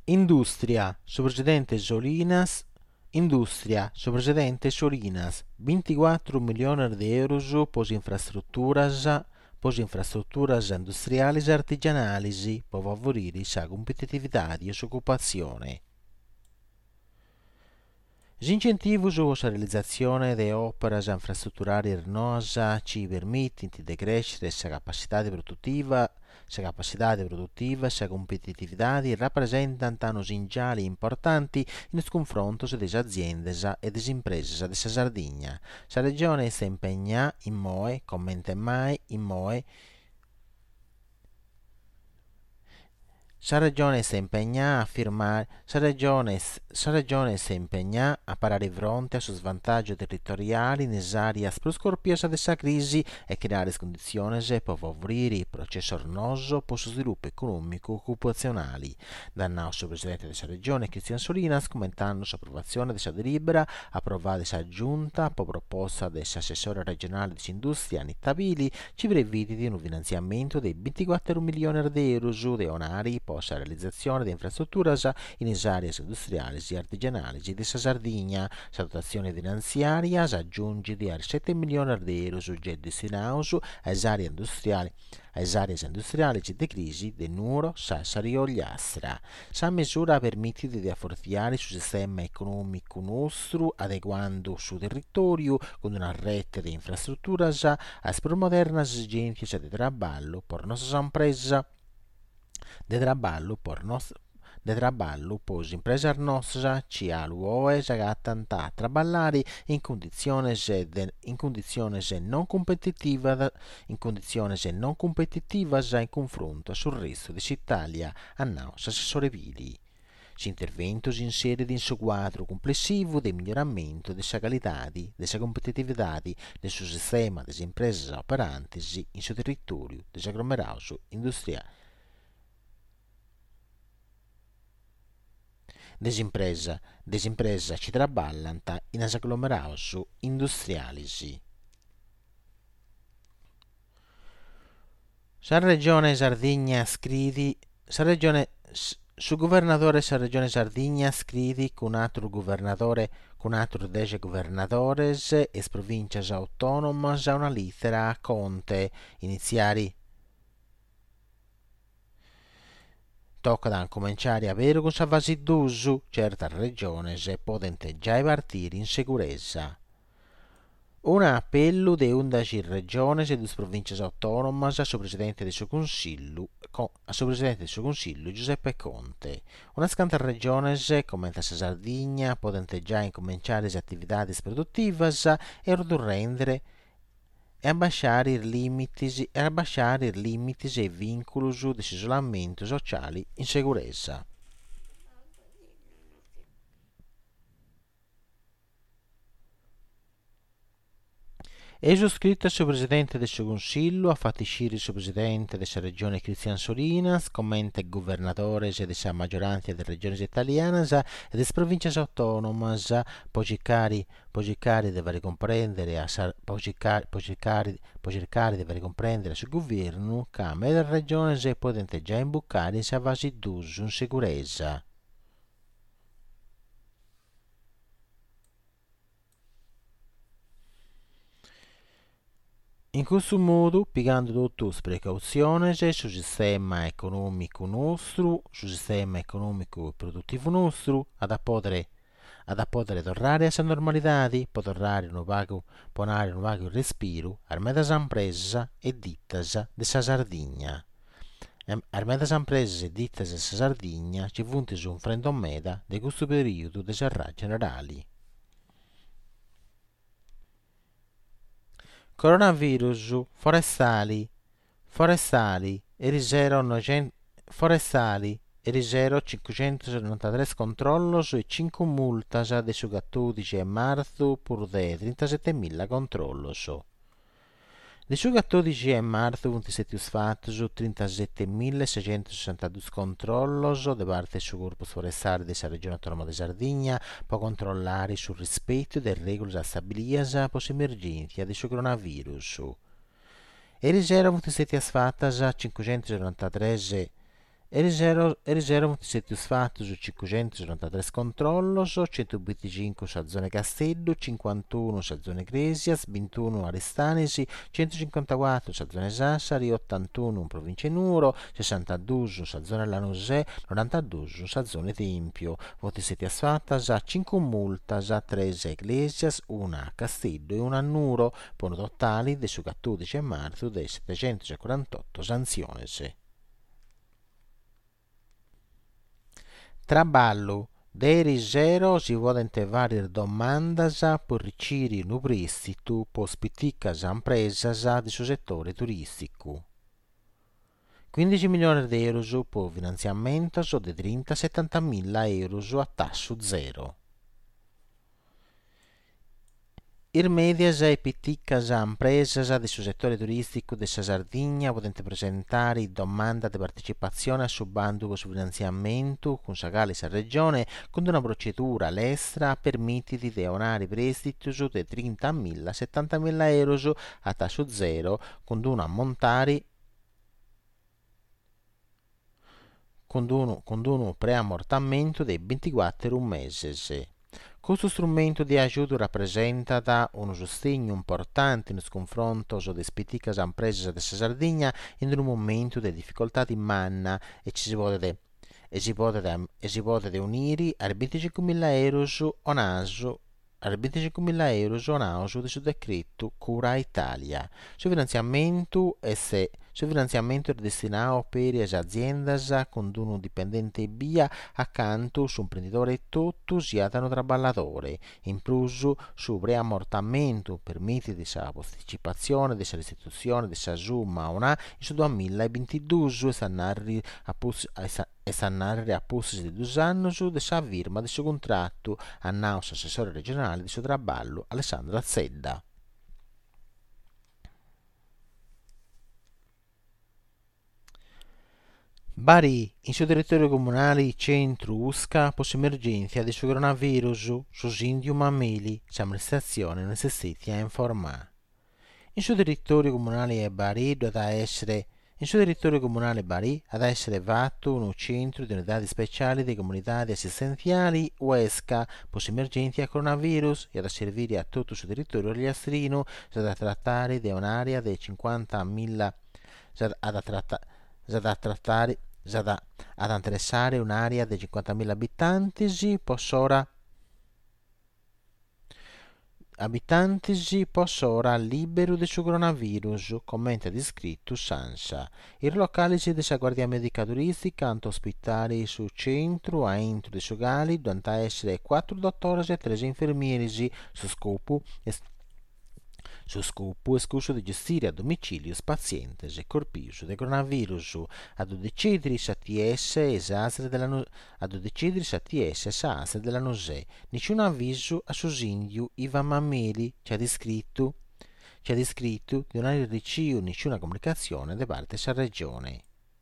Industria, su precedente Solinas, Industria, su precedente Solinas, 24 milioni di euro pos infrastrutturas industriali e artigianali per favorire la competitività e l'occupazione. L'incentivo alla realizzazione di opere infrastrutturali rinnovabili ci permette di crescere la capacità produttiva e la competitività e rappresentano segnali importanti in confronto delle aziende e delle imprese della Sardegna. La regione si impegna in moe, commenta mai in moe. Sa regione si impegna a parare fronte a suo svantaggio territoriali nelle aree più scorpiose della crisi e creare le condizioni per favorire il processo arnoso per lo sviluppo economico e occupazionale. Dal nostro presidente della regione, Cristian Solinas, commentando l'approvazione della delibera approvata dalla giunta per proposta dell'assessore regionale di industria Anita Pili, ci prevede di un finanziamento di 24 milioni di euro di onari per la realizzazione di infrastrutture in aree industriali e artigianali della Sardegna. La dotazione finanziaria si aggiunge di 7 milioni di euro destinati alle aree industriali di crisi di Nuoro, Sassari e Ogliastra. La misura permette di rafforzare il sistema economico nostro, adeguando il suo territorio con una rete di infrastrutture a promuovere esigenze di lavoro per le nostre imprese. De trabalho, pois impresa nostra ci ha l'UOE agattanta a traballare in condizioni non competitive in confronto sul resto d'Italia, hanno assessore Vili. L'intervento si inserisce in un quadro complessivo di miglioramento della qualità, della competitività del suo sistema delle imprese operanti in suo territorio dell'agglomerato industriale. Desimpresa ci traballano in agglomerato industriali. La regione Sardegna scrive, su governatore della regione Sardegna scrive con altro governatore, con altro 10 governatores e province autonome una lettera a Conte iniziare. Tocca da cominciare a avere con sa fase d'uso certa regione se possono già partire in sicurezza. Un appello di 11 regioni e 2 province autonome al suo presidente del suo consiglio Giuseppe Conte. Una scanta regione come la Sardegna possono già incominciare le attività produttive e ridurre e abbassare i limiti e i vincoli di isolamento sociale in sicurezza. È scritto al suo presidente del suo consiglio, ha fatto uscire il suo presidente della regione Cristian Solinas, commenta il governatore della maggioranza delle regioni italiane e delle province autonome, può cercare di comprendere sul governo, Camera e regione se possono già imboccare se vasi d'uso in sicurezza. In questo modo, piegando tutte le precauzioni sul sistema economico nostro, sul sistema economico e produttivo nostro, ad poter tornare alla normalità, per tornare un vago respiro alle medie imprese e ditte della Sardegna. Alle medie imprese e ditte della Sardegna ci fu un freddo meta di questo periodo di sarà generali. Coronavirus forestali erisero 593 controllos e 5 multas de su 14 marzo per 37.000 controllos. De su 14 marzo furono soddisfatti 37.662 controllos da parte del corpo forestale della regione autonoma di Sardegna per controllare sul rispetto delle regole stabilite per l'emergenza del coronavirus. E furono soddisfatti 593 Erisero satisfattos 593 controllos, 125 sa zona Castello, 51 sa zona Iglesias, 21 Aristanesi, 154 sa zona Sassari, 81 in provincia Nuoro, 62 sa zona Lanusè, 92 sa zona Tempio. Voti satisfattas a 5 multas a 3 Iglesias, 1 a Castello e 1 a Nuoro, per un totale di 14 marzo di 748 sanzioni. Trabalho de zero si volente varie domandas per ricevere un prestito per piccole imprese di suo settore turistico. 15 milioni di euro per finanziamento di 30-70 mila euro a tasso zero. Irmedias e piticas impresas del settore turistico della Sardegna potete presentare domanda di partecipazione su bando su finanziamento con Sagale sa Regione con una procedura all'estera permettiti di onari prestiti di 30.000-70.000 euro a tasso zero con un ammontare con un preammortamento di 24 mesi. Questo strumento di aiuto rappresenta un sostegno importante nel confronto con le piccole imprese della Sardegna in un momento di difficoltà di manna e si può unire a 25.000 euro a naso del decreto Cura Italia. Su finanziamento è destinato per le aziende con un dipendente via accanto su un imprenditore tutto siano traballatore. In più, su preammortamento permette di sa posticipazione della restituzione della somma una su 2022 e sannare a posti di 2 anni della firma del suo contratto a naus assessore regionale di suo traballo Alessandro Azzedda. Bari, in suo territorio comunale centro Usca, post emergenza di suo coronavirus, su Sindio Mammeli, l'amministrazione necessita informare. Il suo territorio comunale Bari dovrà essere Il suo territorio comunale Bari ad essere fatto un centro di unità speciali di comunità assistenziali UESCA post emergenza a coronavirus e ad servire a tutto il suo territorio riastrino da trattare di un'area di 50.000 da trattare ad interessare un'area di 50.000 abitanti possono libero di suo coronavirus, commenta descritto Sansa. I locali della Guardia Medica Turistica hanno ospitali su centro a entro di Sogali, devono essere 4 dottori e 3 infermieri su scopo escluso di gestire a domicilio pazienti e colpiti di coronavirus ad decidere se ATS della NOSE. Nessun avviso a Sosindio Ivan Mammeli ci ha descritto di non aver ricevuto nessuna comunicazione da parte della regione.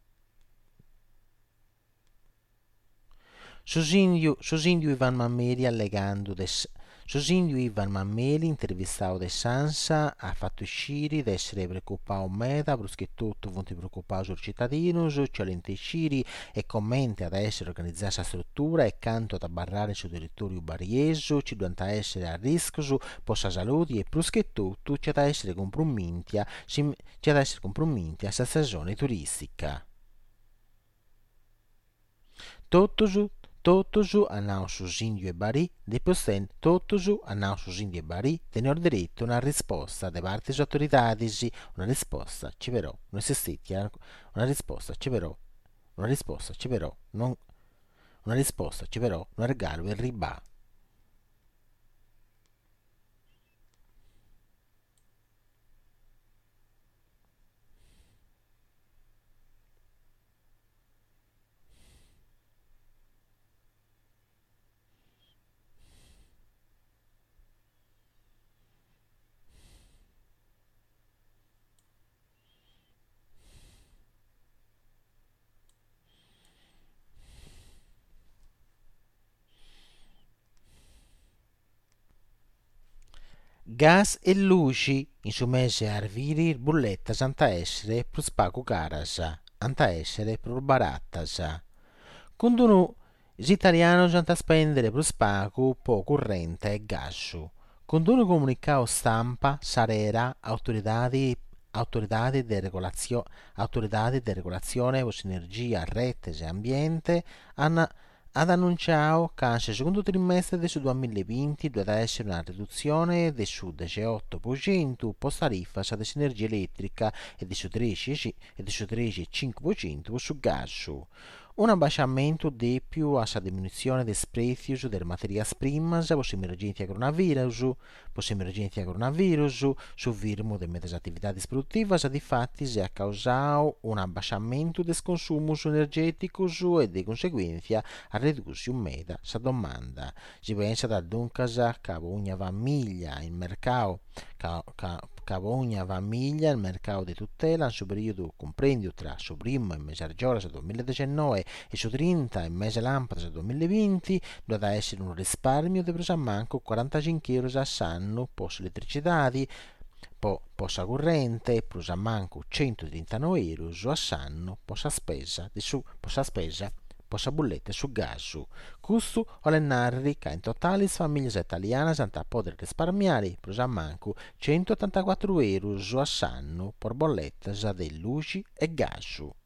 Sosindio Ivan Mammeli allegando Sosindio Ivan Mammeli, intervistato da Sansa, ha fatto uscire di essere preoccupato meta, perché tutto vuole preoccupare sul cittadino, cioè l'intesciri e commenta ad essere organizzata la struttura e canto ad barrare sul territorio barriese, ci deve essere a rischio per la salute e più che tutto c'è da essere compromessi a questa stagione turistica. Totusu a Nausus Indio e Bari, depois Totusu a Nausus Indio e Bari, tenor diritto una risposta da parte delle autorità, una risposta ci verrò, non esistiti, una risposta ci verrò, non regalo il ribà. Gas e luci, in su mese a arviri, bulletta santa essere, plus pago caras. anta essere più baratta. Quando gli italiani hanno spendere più spago, po' corrente e gas. Quando un comunicato stampa sarà autorità di regolazione per energia, rete e ambiente hanno ad annunciato che nel secondo trimestre del 2020 dovrà essere una riduzione del 18% per tariffa dell'energia elettrica e del 13,5% su gas. Un abbassamento di più alla diminuzione dei prezzi delle materie prime per l'emergenza coronavirus, sul virmo delle attività produttive, difatti si è causato un abbassamento del consumo energetico e di conseguenza a ridursi un meda sa domanda. Si pensa da dunque che ogni famiglia il mercato di tutela in su periodo comprendido tra su primo e mese giorno 2019 e su 30 e mese lampada 2020 dovrà essere un risparmio di preso a manco 45 euro all'anno per l'elettricità, possa corrente, preso a manco 139 euro all'anno per la bolletta su gas. Questo è narri che in totale le famiglie italiane hanno poter risparmiare preso a manco 184 euro all'anno per bolletta di luce e gas.